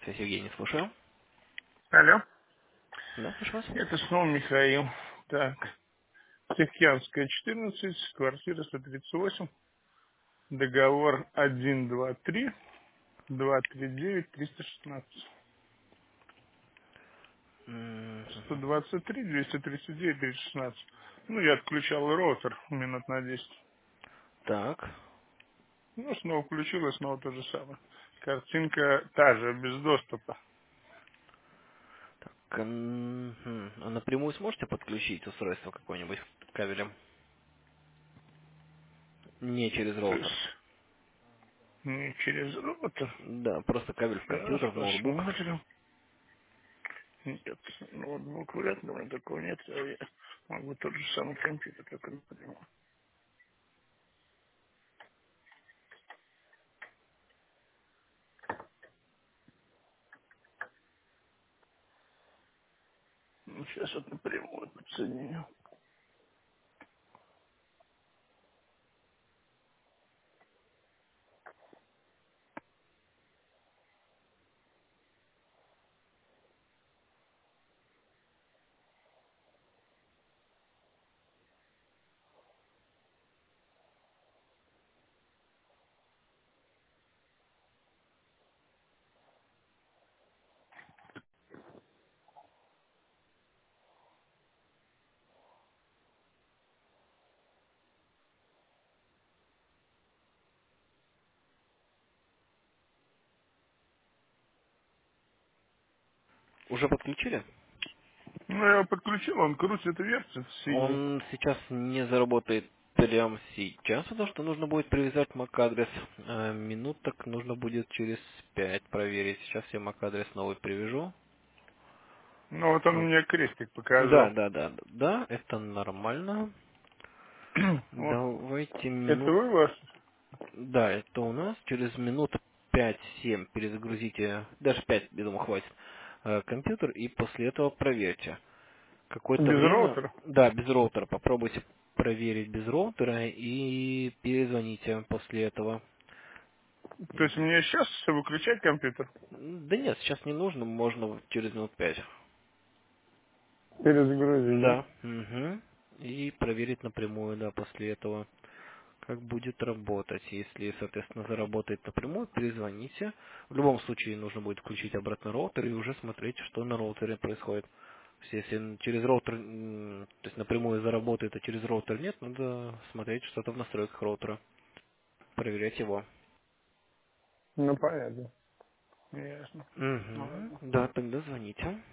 Связь Евгений, слушаю. Алло, Да, слушаю вас. это снова Михаил. Так, Тихоокеанская, 14, квартира 138, договор 123, 239, 316. Мгм. 123, 239, 316. Ну, я отключал роутер минут на 10. Так. Ну, снова включил, и снова то же самое. Картинка та же, без доступа. А напрямую сможете подключить устройство какое-нибудь кабелем? Не через То роутер. есть не через роутер. Да, просто кабель в Сейчас компьютер, в ноутбук. посмотрим. Нет, ноутбук вряд ли, у меня такого нет. Я могу тот же самый компьютер, только напрямую. Ну, сейчас вот напрямую подсоединю. Уже подключили? Ну, я его подключил, он крутит и вертит синий. Он сейчас не заработает прямо сейчас, потому что нужно будет привязать MAC-адрес. Минуток нужно будет через 5 проверить. Сейчас я MAC-адрес новый привяжу. Ну, вот он Вот. мне крестик Да, показал. да, да, да, это нормально. Вот. Давайте Это минут. вы вас? Да, это у нас через минут 5-7 перезагрузите, даже 5, я думаю, хватит, компьютер, и после этого проверьте. Какое-то Без время, роутера? да, без роутера, попробуйте проверить без роутера и перезвоните после этого. То есть мне сейчас выключать компьютер? Да нет, сейчас не нужно, можно через минут 5. Перезагрузить, да? Да, угу. И проверить напрямую, да, после этого. Как будет работать. Если, соответственно, заработает напрямую, перезвоните. В любом случае нужно будет включить обратно роутер и уже смотреть, что на роутере происходит. То есть, если через роутер, то есть напрямую заработает, а через роутер нет, надо смотреть что-то в настройках роутера, проверять его. Ну, понятно. Ясно. Угу. Ладно. Да, тогда звоните.